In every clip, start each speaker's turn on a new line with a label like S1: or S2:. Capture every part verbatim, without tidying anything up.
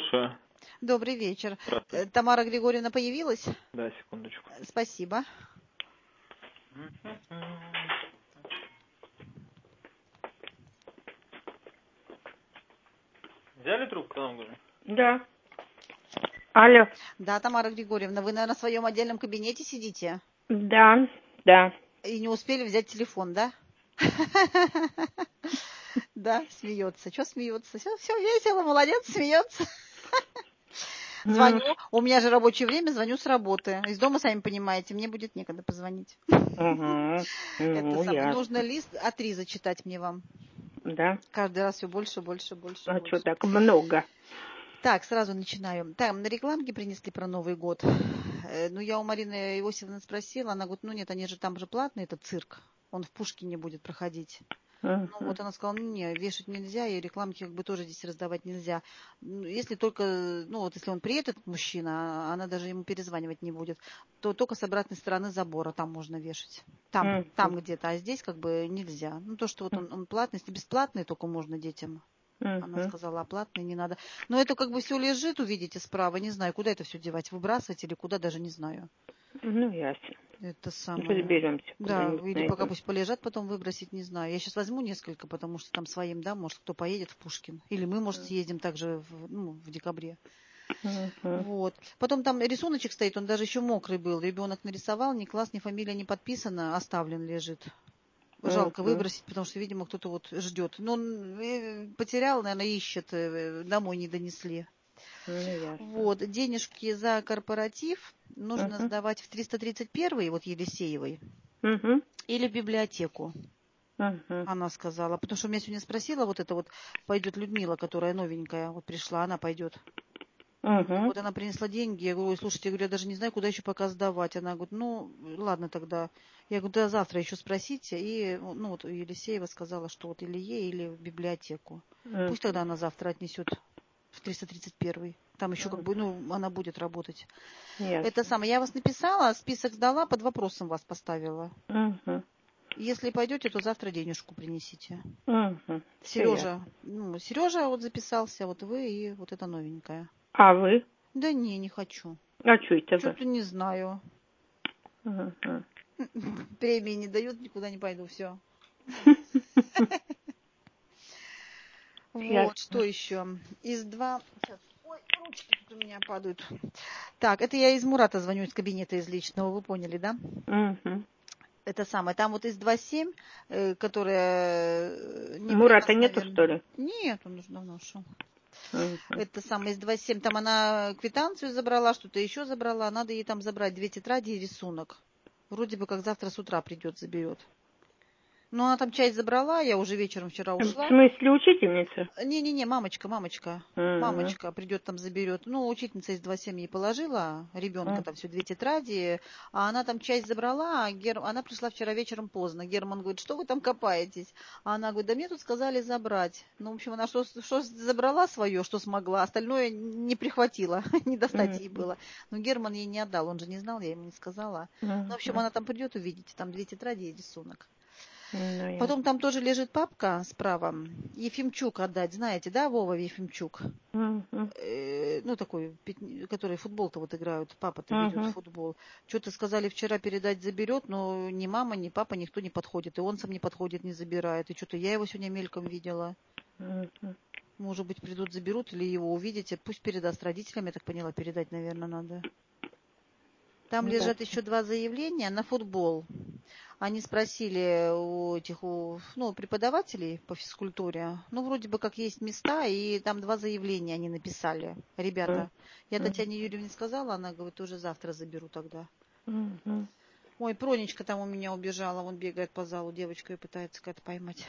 S1: Слушаю.
S2: Добрый вечер.
S1: Здравствуйте.
S2: Э, Тамара Григорьевна появилась?
S1: Да, секундочку.
S2: Спасибо.
S1: Взяли трубку, там говорю?
S3: Да. Алло.
S2: Да, Тамара Григорьевна, вы, наверное, в своем отдельном кабинете сидите?
S3: Да, да.
S2: И не успели взять телефон, да? Да, смеется. Что смеется? Все, все весело, молодец, смеется. Звоню. У меня же рабочее время, звоню с работы. Из дома, сами понимаете, мне будет некогда позвонить.
S3: Угу.
S2: Это
S3: Ну,
S2: самое.
S3: ясно.
S2: Нужно лист а три зачитать мне вам.
S3: Да.
S2: Каждый раз все больше, больше, больше,
S3: А
S2: больше.
S3: что так много?
S2: Так, сразу начинаю. Там на рекламке принесли про Новый год. Э, Ну, я у Марины Иосифовны спросила, она говорит, ну нет, они же там же платные, это цирк. Он в Пушкине будет проходить. Ну,
S3: Угу.
S2: вот она сказала, ну, не, вешать нельзя, и рекламки как бы тоже здесь раздавать нельзя. Ну, если только, ну, вот если он приедет, мужчина, а она даже ему перезванивать не будет, то только с обратной стороны забора там можно вешать. Там,
S3: Угу.
S2: там где-то, а здесь как бы нельзя. Ну, то, что вот он, он платный, если бесплатный, только можно детям. Она
S3: Угу.
S2: сказала, а платный не надо. Но это как бы все лежит, увидите справа. Не знаю, куда это все девать. Выбрасывать или куда, даже не знаю.
S3: Ну, ясно.
S2: Это самое.
S3: Разберемся
S2: Да,
S3: куда-нибудь
S2: или пока
S3: найдем.
S2: пусть полежат, потом выбросить, не знаю. Я сейчас возьму несколько, потому что там своим, да, может, кто поедет в Пушкин. Или мы, может, съездим также в, ну, в декабре.
S3: Угу.
S2: Вот. Потом там рисуночек стоит, он даже еще мокрый был. Ребенок нарисовал, ни класс, ни фамилия не подписана, оставлен лежит. Жалко
S3: Угу.
S2: выбросить, потому что, видимо, кто-то вот ждет. Но он э, потерял, наверное, ищет, э, домой не донесли.
S3: Ну, ясно.
S2: Вот, денежки за корпоратив нужно
S3: Угу.
S2: сдавать в триста тридцать первый, вот Елисеевой,
S3: Угу.
S2: или в библиотеку,
S3: Угу.
S2: она сказала. Потому что меня сегодня спросила, вот это вот пойдет Людмила, которая новенькая, вот пришла, она пойдет.
S3: Угу.
S2: Вот она принесла деньги, я говорю, ой, слушайте, я, говорю, я даже не знаю, куда еще пока сдавать. Она говорит, ну, ладно тогда. Я говорю, да завтра еще спросите. И, ну, вот Елисеева сказала, что вот или ей, или в библиотеку. Пусть тогда она завтра отнесет в триста тридцать первый. Там еще как бы, ну, она будет работать.
S3: Ясно.
S2: Это самое, я вас написала, список сдала, под вопросом вас поставила.
S3: Угу.
S2: Если пойдете, то завтра денежку принесите.
S3: Угу. Все ясно.
S2: Сережа, ну, Сережа вот записался, вот вы и вот эта новенькая.
S3: А вы?
S2: Да не, не хочу.
S3: А что это вы?
S2: Что-то не знаю.
S3: Угу.
S2: Премии не дают, никуда не пойду, все. Вот, что еще? Из два... Сейчас. Ой, ручки тут у меня падают. Так, это я из Мурата звоню, из кабинета из личного, вы поняли, да?
S3: Угу.
S2: Это самое. Там вот из два семь, э, которая э, не
S3: Мурата
S2: принос,
S3: нету,
S2: наверное.
S3: что ли?
S2: Нет, он уже давно ушел.
S3: Угу.
S2: Это самое из два семь. Там она квитанцию забрала, что-то еще забрала. Надо ей там забрать две тетради и рисунок. Вроде бы как завтра с утра придет, заберет. Ну, она там часть забрала, я уже вечером вчера
S3: В
S2: ушла.
S3: смысле учительница?
S2: Не-не-не, мамочка, мамочка.
S3: Угу.
S2: Мамочка придет там, заберет. Ну, учительница из два семь ей положила, ребенка там все две тетради, а она там часть забрала, а Гер... она пришла вчера вечером поздно. Герман говорит, что вы там копаетесь? А она говорит, да мне тут сказали забрать. Ну, в общем, она что, что забрала свое, что смогла, остальное не прихватила, не достать ей было. Но Герман ей не отдал, он же не знал, я ему не сказала. Ну, в общем, она там придет, увидите, там две тетради и рисунок.
S3: Ну,
S2: Потом там тоже лежит папка справа. Ефимчук отдать, знаете, да, Вова Ефимчук?
S3: Угу.
S2: Э, ну, такой, пят- который футбол-то вот играют, папа-то ведет
S3: Угу.
S2: футбол. Что-то сказали вчера передать заберет, но ни мама, ни папа, никто не подходит. И он сам не подходит, не забирает. И что-то я его сегодня мельком видела.
S3: Угу.
S2: Может быть, придут, заберут, или его увидите. Пусть передаст родителям, я так поняла, передать, наверное, надо. Там
S3: Да.
S2: лежат еще два заявления на футбол. Они спросили у этих, у, ну, преподавателей по физкультуре, ну, вроде бы как есть места, и там два заявления они написали. Ребята, я Татьяне Юрьевне сказала, она говорит, уже завтра заберу тогда.
S3: Угу.
S2: Ой, Пронечка там у меня убежала, он бегает по залу, девочка, и пытается как-то поймать.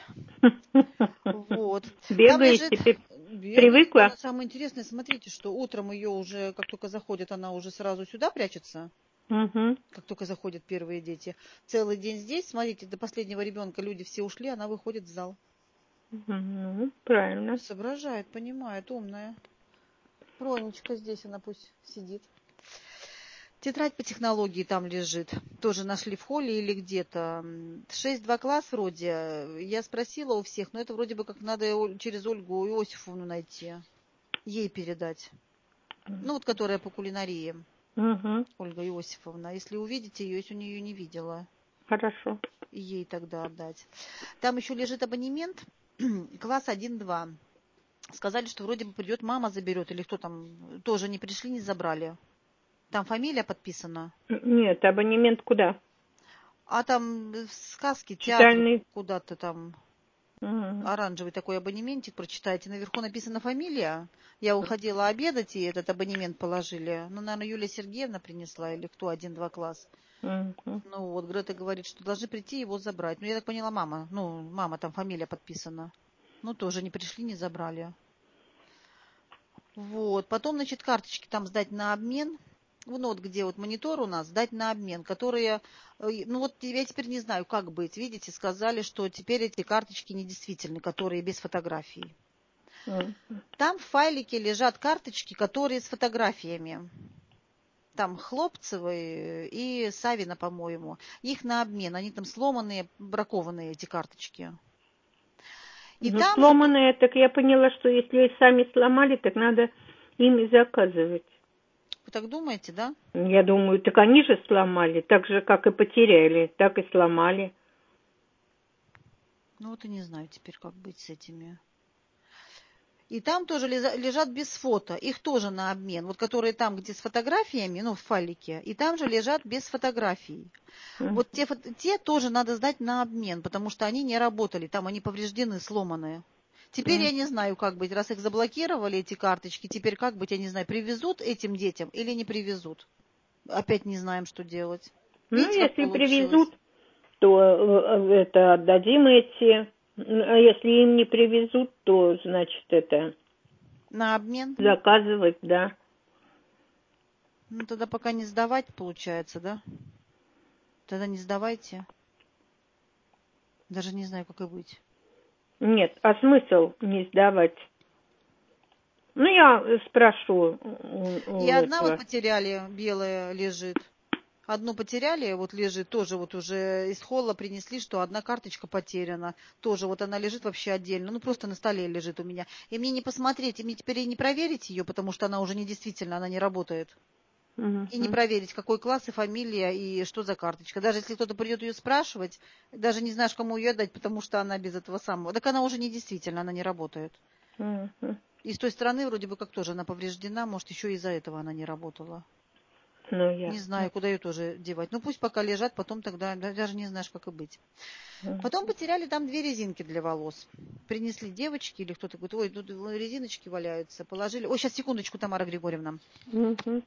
S2: Вот. Там
S3: Бегаешь
S2: лежит...
S3: теперь?
S2: Бегает,
S3: Привыкла?
S2: но самое интересное, смотрите, что утром ее уже, как только заходит, она уже сразу сюда прячется.
S3: Угу.
S2: Как только заходят первые дети. Целый день здесь, смотрите, до последнего ребенка люди все ушли, она выходит в зал.
S3: Угу. Правильно.
S2: Соображает, понимает, умная. Ронечка здесь, она пусть сидит. Тетрадь по технологии там лежит. Тоже нашли в холле или где-то. шесть два класс вроде. Я спросила у всех, но это вроде бы как надо через Ольгу Иосифовну найти. Ей передать. Ну, вот которая по кулинарии.
S3: Угу.
S2: Ольга Иосифовна. Если увидите ее, если у нее не видела,
S3: Хорошо.
S2: и ей тогда отдать. Там еще лежит абонемент, класс один-два. Сказали, что вроде бы придет, мама заберет, или кто там, тоже не пришли, не забрали. Там фамилия подписана.
S3: Нет, абонемент куда?
S2: А там сказки, театр,
S3: Читальный.
S2: куда-то там.
S3: Угу.
S2: Оранжевый такой абонементик, прочитайте. Наверху написана фамилия. Я уходила обедать, и этот абонемент положили. Ну, наверное, Юлия Сергеевна принесла, или кто, один-два класс.
S3: Угу.
S2: Ну, вот Грета говорит, что должны прийти его забрать. Ну, я так поняла, мама. Ну, мама, там фамилия подписана. Ну, тоже не пришли, не забрали. Вот. Потом, значит, карточки там сдать на обмен. Ну, вот где вот монитор у нас, сдать на обмен, которые, ну вот я теперь не знаю, как быть. Видите, сказали, что теперь эти карточки недействительны, которые без фотографий.
S3: Угу.
S2: Там в файлике лежат карточки, которые с фотографиями. Там Хлопцевы и Савина, по-моему. Их на обмен. Они там сломанные, бракованные, эти карточки. И
S3: Ну,
S2: там же...
S3: сломанные, так я поняла, что если сами сломали, так надо ими заказывать.
S2: Вы так думаете, да?
S3: Я думаю, так они же сломали, так же, как и потеряли, так и сломали.
S2: Ну вот и не знаю теперь, как быть с этими. И там тоже лежат без фото. Их тоже на обмен. Вот которые там, где с фотографиями, ну, в файлике. И там же лежат без фотографий.
S3: Mm.
S2: Вот те, те тоже надо сдать на обмен, потому что они не работали. Там они повреждены, сломанные. Теперь
S3: Mm.
S2: я не знаю, как быть. Раз их заблокировали, эти карточки, теперь как быть, я не знаю, привезут этим детям или не привезут. Опять не знаем, что делать.
S3: Ну,
S2: Видите, как
S3: если
S2: получилось?
S3: привезут, то это отдадим эти. А если им не привезут, то, значит, это
S2: На обмен?
S3: заказывать, да.
S2: Ну, тогда пока не сдавать, получается, да? Тогда не сдавайте. Даже не знаю, как и быть.
S3: Нет, а смысл не сдавать? Ну, я спрошу у, у
S2: И одна вот
S3: этого.
S2: потеряли, белая лежит. Одну потеряли, вот лежит, тоже вот уже из холла принесли, что одна карточка потеряна. Тоже вот она лежит вообще отдельно. Ну, просто на столе лежит у меня. И мне не посмотреть, и мне теперь и не проверить ее, потому что она уже не действительно, она не работает.
S3: Uh-huh.
S2: И не проверить, какой класс и фамилия, и что за карточка. Даже если кто-то придет ее спрашивать, даже не знаешь, кому ее отдать, потому что она без этого самого. Так она уже не действительно, она не работает.
S3: Uh-huh.
S2: И с той стороны вроде бы как тоже она повреждена, может, еще из-за этого она не работала.
S3: Ну, я.
S2: Не знаю, куда ее тоже девать. Ну, пусть пока лежат, потом тогда даже не знаешь, как и быть.
S3: Uh-huh.
S2: Потом потеряли там две резинки для волос. Принесли девочки или кто-то говорит, ой, тут резиночки валяются. Положили. Ой, сейчас, секундочку, Тамара Григорьевна.
S3: Uh-huh.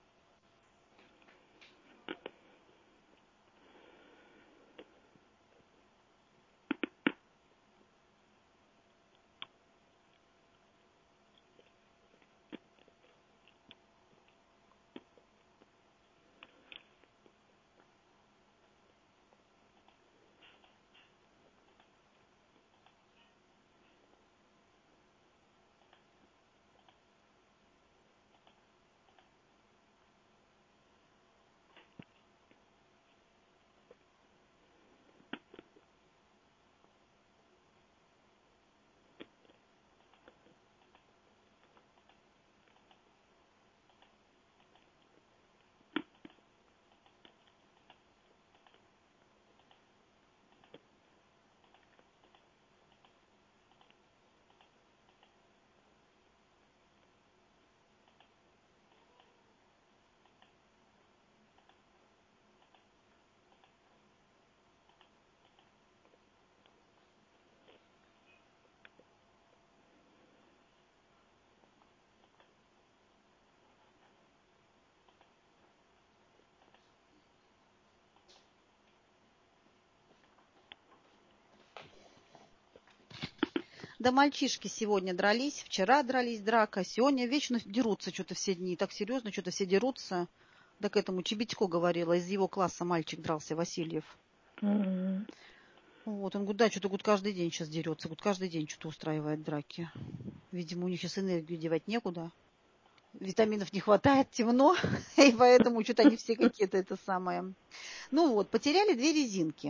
S2: Да мальчишки сегодня дрались, вчера дрались, драка, сегодня вечно дерутся что-то все дни. Так серьезно, что-то все дерутся. Да к этому Чебедько говорила, из его класса мальчик дрался, Васильев.
S3: Uh-huh.
S2: Вот, он говорит, да, что-то говорит, каждый день сейчас дерется, говорит, каждый день что-то устраивает драки. Видимо, у них сейчас энергию девать некуда. Витаминов не хватает, темно, и поэтому что-то они все какие-то это самое. Ну вот, потеряли две резинки.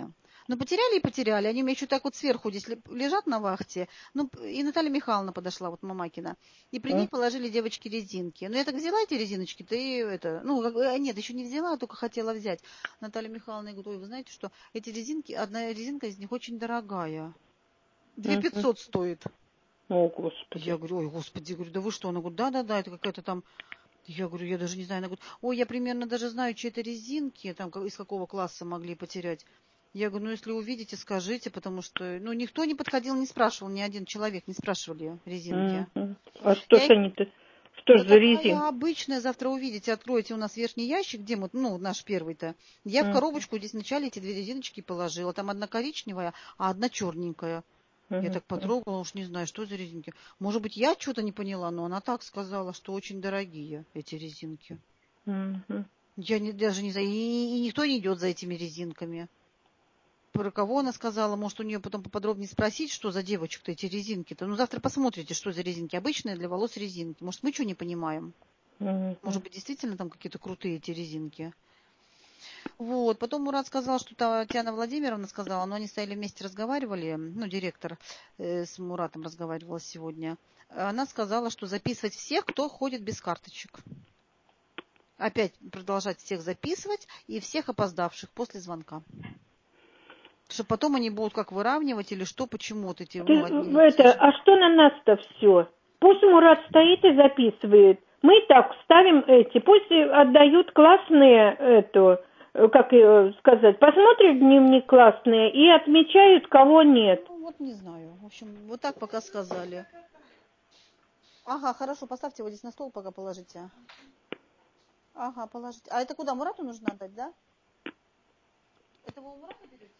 S2: Ну, потеряли и потеряли. Они у меня еще так вот сверху здесь лежат на вахте. Ну, и Наталья Михайловна подошла, вот Мамакина. И при ней положили девочки резинки. Ну, я так взяла эти резиночки, ты это... Ну, как, нет, еще не взяла, только хотела взять. Наталья Михайловна говорит, ой, вы знаете, что эти резинки, одна резинка из них очень дорогая. Две пятьсот стоит.
S3: О, Господи.
S2: Я говорю, ой, Господи, говорю, да вы что? Она говорит, да-да-да, это какая-то там... Я говорю, я даже не знаю. Она говорит, ой, я примерно даже знаю, чьи это резинки, там, из какого класса могли потерять. Я говорю, ну, если увидите, скажите, потому что, ну, никто не подходил, не спрашивал, ни один человек не спрашивали резинки.
S3: Mm-hmm. А что
S2: я
S3: ж они-то, что
S2: ну,
S3: ж за
S2: такая
S3: резинка?
S2: обычная, завтра увидите, откроете у нас верхний ящик, где мы, ну, наш первый-то. Я mm-hmm. в коробочку здесь вначале эти две резиночки положила, там одна коричневая, а одна черненькая. Mm-hmm. Я так потрогала, уж не знаю, что за резинки. Может быть, я что-то не поняла, но она так сказала, что очень дорогие эти резинки.
S3: Mm-hmm.
S2: Я не, даже не знаю, и, и никто не идет за этими резинками. Про кого она сказала, может, у нее потом поподробнее спросить, что за девочек-то эти резинки-то. Ну, завтра посмотрите, что за резинки. Обычные для волос резинки. Может, мы что не понимаем? Mm-hmm. Может быть, действительно там какие-то крутые эти резинки. Вот. Потом Мурат сказал, что Татьяна Владимировна сказала, но они стояли вместе, разговаривали, ну, директор э, с Муратом разговаривала сегодня. Она сказала, что записывать всех, кто ходит без карточек. Опять продолжать всех записывать и всех опоздавших после звонка. Что потом они будут как выравнивать или что, почему вот эти...
S3: Ты,
S2: ну, одни...
S3: это, а что на нас-то все? Пусть Мурат стоит и записывает. Мы так ставим эти, пусть отдают классные, эту, как сказать, посмотрят дневник классные и отмечают, кого нет.
S2: Ну, вот не знаю. В общем, вот так пока сказали. Ага, хорошо, поставьте его здесь на стол, пока положите. Ага, положите. А это куда, Мурату нужно отдать, да? Это вы у Мурата берете?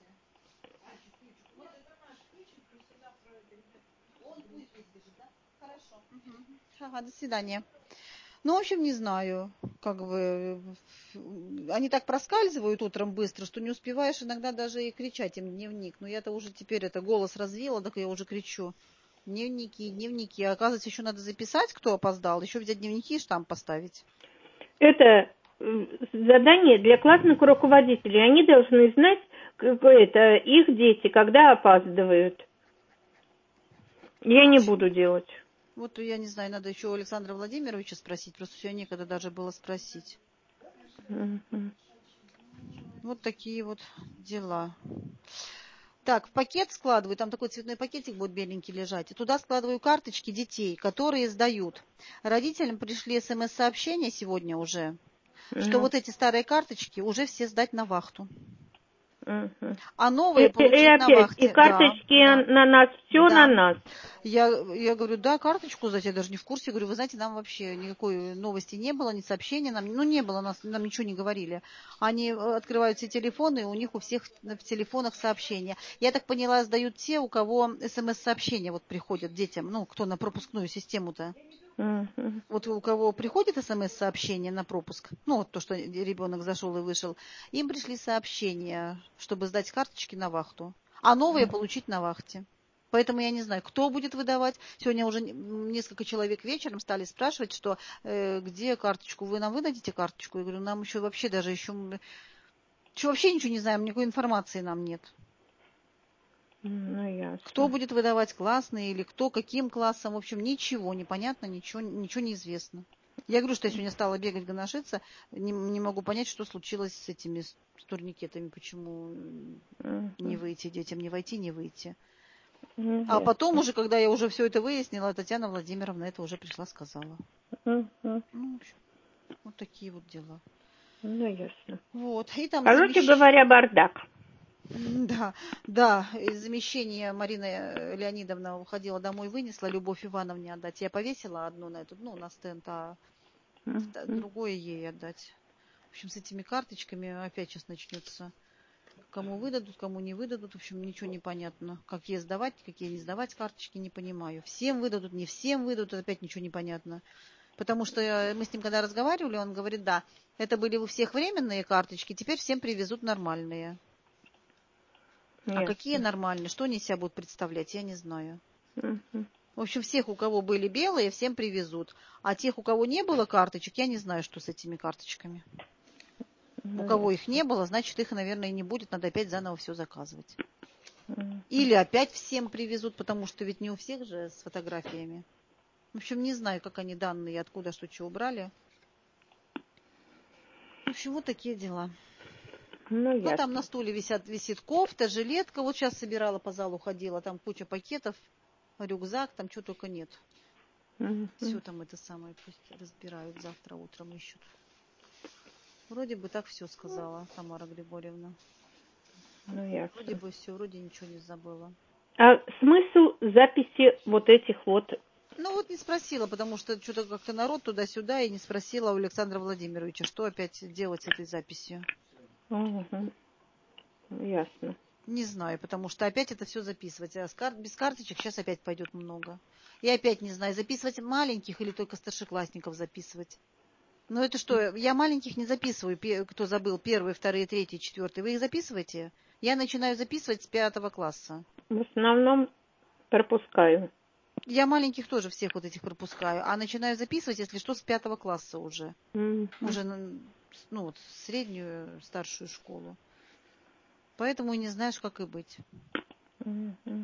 S2: Он пусть здесь бежит, да? Хорошо. Угу. Ага, до свидания. Ну, в общем, не знаю, как бы, они так проскальзывают утром быстро, что не успеваешь иногда даже и кричать им дневник. Но я-то уже теперь это голос развила, так я уже кричу. Дневники, дневники. А оказывается, еще надо записать, кто опоздал, еще взять дневники и штамп поставить.
S3: Это задание для классных руководителей. Они должны знать, это их дети, когда опаздывают. Я не буду делать.
S2: Вот я не знаю, надо еще у Александра Владимировича спросить, просто все некогда даже было спросить.
S3: Mm-hmm.
S2: Вот такие вот дела. Так, в пакет складываю, там такой цветной пакетик будет беленький лежать, и туда складываю карточки детей, которые сдают. Родителям пришли смс-сообщения сегодня уже, mm-hmm. что вот эти старые карточки уже все сдать на вахту.
S3: Uh-huh.
S2: А новые
S3: и,
S2: получить
S3: и опять,
S2: на вахте.
S3: И карточки
S2: да,
S3: на нас, все
S2: да.
S3: на нас.
S2: Я, я говорю, да, карточку сдать, я даже не в курсе. Говорю, вы знаете, нам вообще никакой новости не было, ни сообщения, нам, ну не было, нас, нам ничего не говорили. Они открывают все телефоны, и у них у всех в телефонах сообщения. Я так поняла, сдают те, у кого смс-сообщения вот приходят детям, ну, кто на пропускную систему-то. Uh-huh. Вот у кого приходит смс-сообщение на пропуск, ну, вот то, что ребенок зашел и вышел, им пришли сообщения, чтобы сдать карточки на вахту, а новые uh-huh. получить на вахте. Поэтому я не знаю, кто будет выдавать. Сегодня уже несколько человек вечером стали спрашивать, что э, где карточку, вы нам выдадите карточку? Я говорю, нам еще вообще даже еще, еще вообще ничего не знаем, никакой информации нам нет.
S3: Ну, ясно.
S2: Кто будет выдавать, классный или кто, каким классом, в общем, ничего непонятно, ничего, ничего неизвестно. Я говорю, что я сегодня стала бегать, гоношиться, не, не могу понять, что случилось с этими с турникетами, почему uh-huh. не выйти детям, не войти, не выйти. Uh-huh. А потом уже, когда я уже все это выяснила, Татьяна Владимировна это уже пришла, сказала.
S3: Uh-huh.
S2: Ну, в общем, вот такие вот дела.
S3: Ну, ясно.
S2: Вот. И там
S3: Короче
S2: замещ...
S3: говоря, бардак.
S2: Да, да, из замещения Марина Леонидовна уходила домой, вынесла Любовь Ивановне отдать. Я повесила одну на эту, ну, на стенд, а mm-hmm. другое ей отдать. В общем, с этими карточками опять сейчас начнется. Кому выдадут, кому не выдадут. В общем, ничего не понятно. Какие сдавать, какие не сдавать карточки, не понимаю. Всем выдадут, не всем выдадут, опять ничего не понятно. Потому что мы с ним когда разговаривали, он говорит, да, это были у всех временные карточки, теперь всем привезут нормальные. А какие нормальные? Что они себя будут представлять? Я не знаю. Uh-huh. В общем, всех, у кого были белые, всем привезут. А тех, у кого не было карточек, я не знаю, что с этими карточками. У кого их не было, значит, их, наверное, и не будет. Надо опять заново все заказывать. Или опять всем привезут, потому что ведь не у всех же с фотографиями. В общем, не знаю, как они данные, откуда что чего брали. В общем, вот такие дела.
S3: Ну,
S2: Ну, там на стуле висят, висит кофта, жилетка. Вот сейчас собирала по залу, ходила. Там куча пакетов, рюкзак, там чего только нет.
S3: Mm-hmm.
S2: Все там это самое пусть разбирают, завтра утром ищут. Вроде бы так все сказала Тамара Григорьевна.
S3: Ну, ясно.
S2: Вроде бы все, вроде ничего не забыла.
S3: А смысл записи вот этих вот...
S2: Ну вот не спросила, потому что что-то как-то народ туда-сюда, и не спросила у Александра Владимировича, что опять делать с этой записью.
S3: Угу. Ясно.
S2: Не знаю, потому что опять это все записывать. А с кар... без карточек сейчас опять пойдет много. И опять не знаю, записывать маленьких или только старшеклассников записывать. Ну это что, я маленьких не записываю, кто забыл, первые, вторые, третьи, четвертые. Вы их записываете? Я начинаю записывать с пятого класса.
S3: В основном пропускаю.
S2: Я маленьких тоже всех вот этих пропускаю, а начинаю записывать, если что, с пятого класса уже. Mm-hmm. Уже, ну, вот, среднюю, старшую школу. Поэтому и не знаешь, как и быть.
S3: Mm-hmm.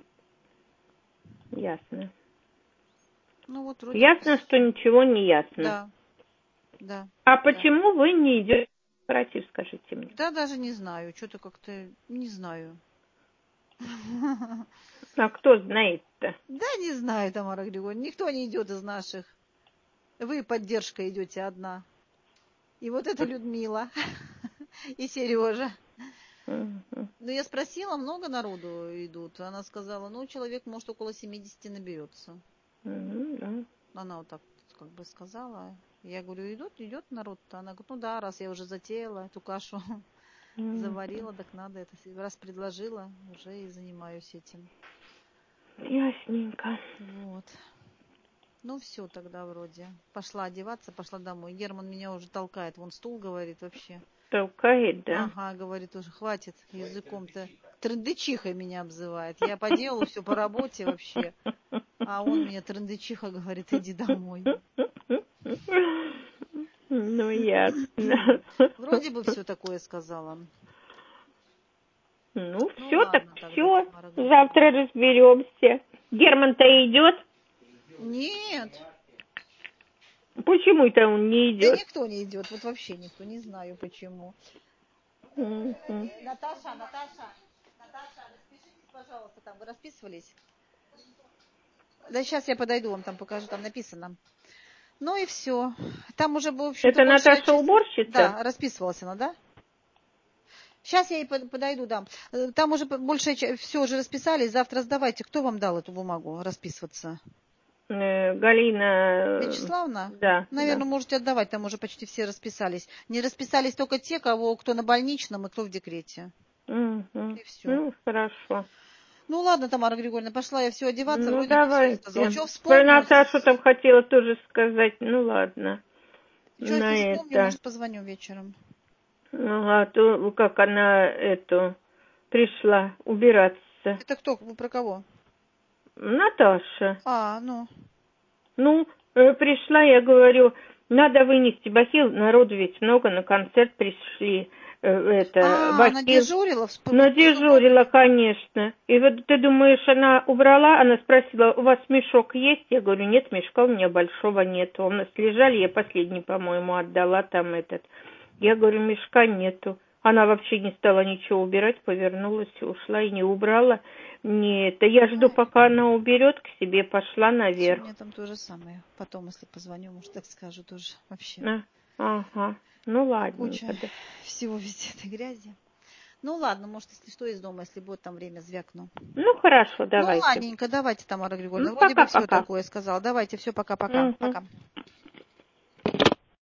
S3: Ясно.
S2: Ну, вот, вроде
S3: ясно, что ничего не ясно.
S2: Да. Да.
S3: А
S2: да.
S3: почему вы не идете в корпоратив, скажите мне?
S2: Да, даже не знаю. Что-то как-то не знаю.
S3: А кто знает-то?
S2: Да, не знаю, Тамара Григорьевна. Никто не идет из наших. Вы поддержка идете одна. И вот это Людмила. И Сережа.
S3: Uh-huh.
S2: Ну, я спросила, много народу идут. Она сказала, ну, человек, может, около семидесяти наберется.
S3: Uh-huh, да.
S2: Она вот так как бы сказала. Я говорю, идут, идет народ-то. Она говорит, ну да, раз я уже затеяла эту кашу, uh-huh. заварила, так надо это. Раз предложила, уже и занимаюсь этим.
S3: Ясненько.
S2: Вот. Ну, все тогда вроде. Пошла одеваться, пошла домой. Герман меня уже толкает. Вон стул, говорит, вообще.
S3: Толкает, да?
S2: Ага, говорит, уже хватит языком-то. Трындычихой меня обзывает. Я по делу, все по работе вообще. А он мне, трындычиха, говорит, иди домой.
S3: Ну, ясно.
S2: Вроде бы все такое сказала.
S3: Ну,
S2: ну
S3: все,
S2: ладно,
S3: так все. Завтра разберемся. Герман-то идет?
S2: Нет.
S3: Почему это он не идет?
S2: Да никто не идет, вот вообще никто, не знаю почему.
S3: Mm-hmm.
S2: Наташа, Наташа, Наташа, распишитесь, пожалуйста, там вы расписывались? Да сейчас я подойду, вам там покажу, там написано. Ну и все. Там уже был, в общем-то,
S3: это Наташа
S2: часть...
S3: уборщица?
S2: Да, расписывалась она, да? Сейчас я ей подойду, да. Там уже большая часть, все уже расписались, завтра сдавайте. Кто вам дал эту бумагу расписываться?
S3: Галина
S2: Вячеславовна?
S3: Да.
S2: Наверное,
S3: да.
S2: можете отдавать, там уже почти все расписались. Не расписались только те, кого, кто на больничном и кто в декрете.
S3: Mm-hmm.
S2: И все.
S3: Ну, хорошо.
S2: Ну ладно, Тамара Григорьевна, пошла я все одеваться.
S3: Ну,
S2: Вроде
S3: давайте.
S2: бы все сказала. Что
S3: Про
S2: вспомню?
S3: Наташу там хотела тоже сказать. Ну, ладно.
S2: Что, если
S3: на
S2: вспомню,
S3: это.
S2: может, позвоню вечером.
S3: Ну, а то, как она, эту, пришла убираться.
S2: Это кто? Вы про кого?
S3: Наташа.
S2: А, ну.
S3: Ну, пришла, я говорю, надо вынести бахил, народу ведь много, на концерт пришли. Это,
S2: а,
S3: бахил.
S2: она дежурила? Всп...
S3: Надежурила, конечно. И вот ты думаешь, она убрала, она спросила, у вас мешок есть? Я говорю, нет, мешка у меня большого нету. У нас лежали, я последний, по-моему, отдала там этот. Я говорю, мешка нету. Она вообще не стала ничего убирать, повернулась и ушла, и не убрала. Нет, я жду, пока она уберет, к себе пошла наверх.
S2: У меня там то же самое. Потом, если позвоню, может, так скажу тоже вообще.
S3: А, ага, ну ладно.
S2: Куча всего везде этой грязи. Ну ладно, может, если что, из дома, если будет там время, звякну.
S3: Ну хорошо, давайте.
S2: Ну ладненько, давайте, Тамара Григорьевна.
S3: Ну,
S2: Вроде
S3: пока,
S2: бы все
S3: пока.
S2: такое сказала. Давайте, все, пока-пока.
S3: Угу.
S2: Пока.